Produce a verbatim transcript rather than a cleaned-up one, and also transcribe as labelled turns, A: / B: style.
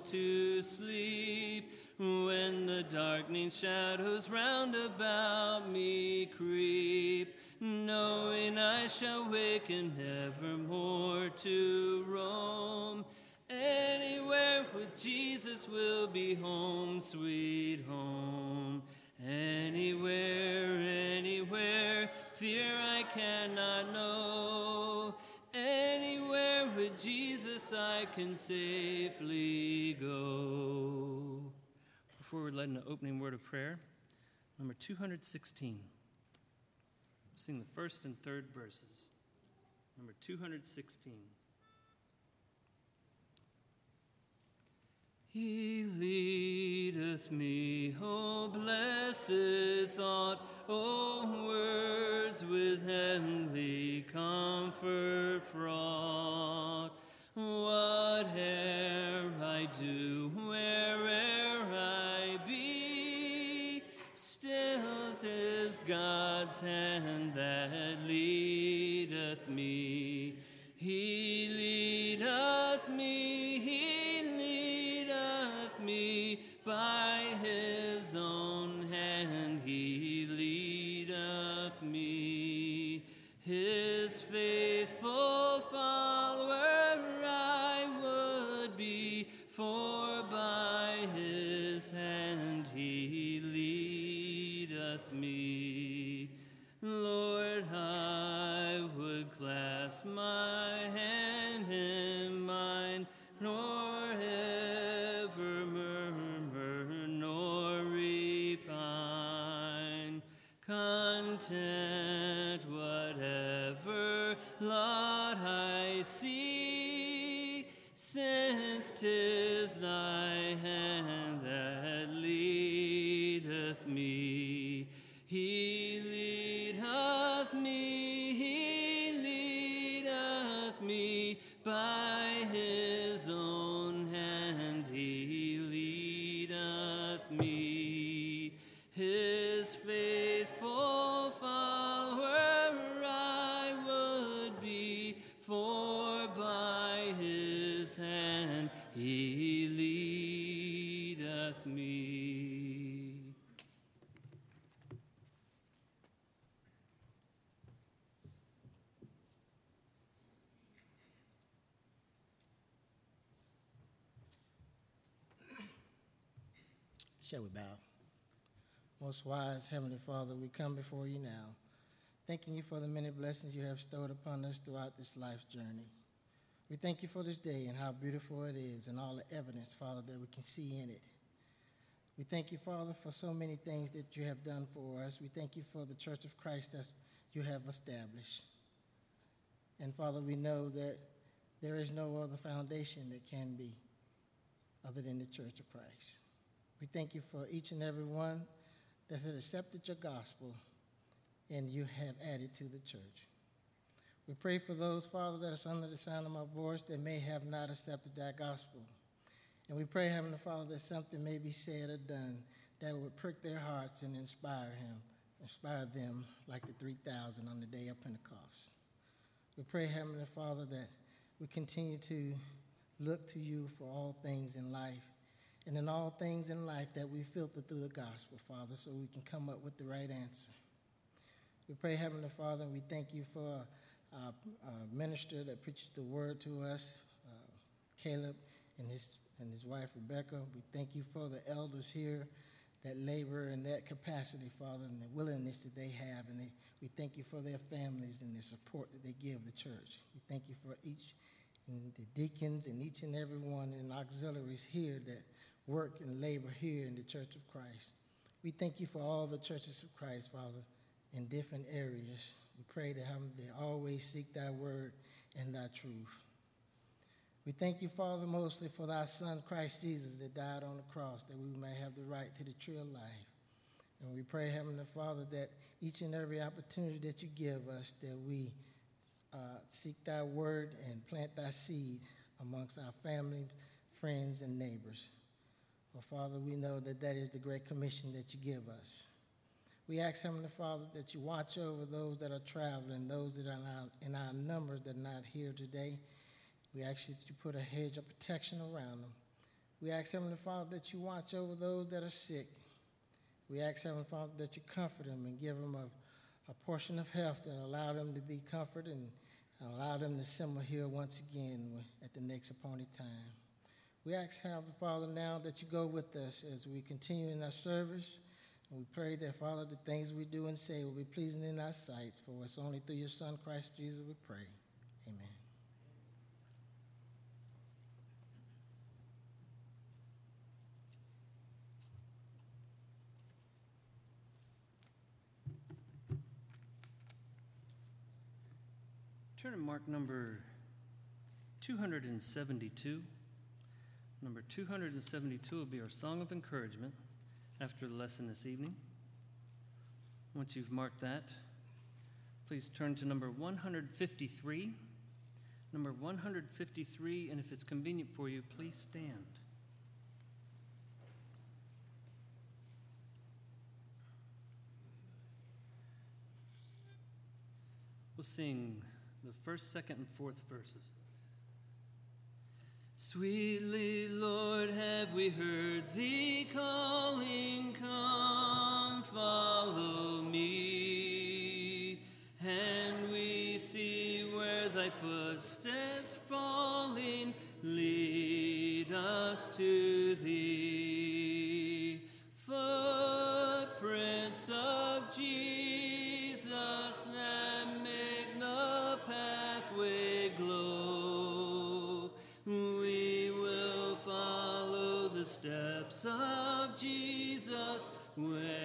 A: to sleep, when the darkening shadows round about me creep, knowing I shall waken nevermore to roam. Anywhere with Jesus will be home, sweet home. Anywhere, anywhere, fear I cannot know. Anywhere with Jesus I can safely go. Before we're led in the opening word of prayer, number two hundred sixteen. We'll sing the first and third verses. Number two hundred sixteen. He leadeth me, O blessed thought, O words with heavenly comfort fraught. Whate'er I do, where'er I be, still 'tis God's hand that leadeth me. He leadeth me, he leadeth me, by his own hand he leadeth me. His faithful follower I would be, for by his hand he leadeth me. Lord, I would clasp my hand in mine, nor ever murmur, nor repine. Content whatever lot I see, since 'tis thy hand that leadeth me. He leadeth me, he leadeth me, by his own hand he leadeth me. His faithful follower I would be, for by his hand he leadeth me.
B: Shall we bow? Most wise Heavenly Father, we come before you now, thanking you for the many blessings you have bestowed upon us throughout this life's journey. We thank you for this day and how beautiful it is and all the evidence, Father, that we can see in it. We thank you, Father, for so many things that you have done for us. We thank you for the Church of Christ that you have established. And, Father, we know that there is no other foundation that can be other than the Church of Christ. We thank you for each and every one that has accepted your gospel and you have added to the church. We pray for those, Father, that are under the sound of my voice that may have not accepted that gospel. And we pray, Heavenly Father, that something may be said or done that would prick their hearts and inspire him, inspire them like the three thousand on the day of Pentecost. We pray, Heavenly Father, that we continue to look to you for all things in life, and in all things in life that we filter through the gospel, Father, so we can come up with the right answer. We pray, Heavenly Father, and we thank you for our, our minister that preaches the word to us, uh, Caleb and his and his wife, Rebecca. We thank you for the elders here that labor in that capacity, Father, and the willingness that they have. And they, we thank you for their families and the support that they give the church. We thank you for each and the deacons and each and every one and auxiliaries here that work and labor here in the Church of Christ. We thank you for all the churches of Christ, Father, in different areas. We pray that they always seek thy word and thy truth. We thank you, Father, mostly for thy Son, Christ Jesus, that died on the cross, that we may have the right to the tree of life. And we pray, Heavenly Father, that each and every opportunity that you give us, that we uh, seek thy word and plant thy seed amongst our family, friends, and neighbors. Well, Father, we know that that is the great commission that you give us. We ask, Heavenly Father, that you watch over those that are traveling, those that are not in our numbers that are not here today. We ask that you put a hedge of protection around them. We ask, Heavenly Father, that you watch over those that are sick. We ask, Heavenly Father, that you comfort them and give them a, a portion of health that allow them to be comforted and allow them to simmer here once again at the next appointed time. We ask, Heavenly Father, now that you go with us as we continue in our service. And we pray that, Father, the things we do and say will be pleasing in our sight. For it's only through your Son, Christ Jesus, we pray. Amen.
A: Turn to Mark number two hundred seventy-two. Number two hundred seventy-two will be our song of encouragement after the lesson this evening. Once you've marked that, please turn to number one hundred fifty-three. Number one hundred fifty-three, and if it's convenient for you, please stand. We'll sing the first, second, and fourth verses. Sweetly, Lord, have we heard thee calling, come, follow me. And we see where thy footsteps falling lead us to thee. Footprints of Jesus that make the pathway glow. We will follow the steps of Jesus where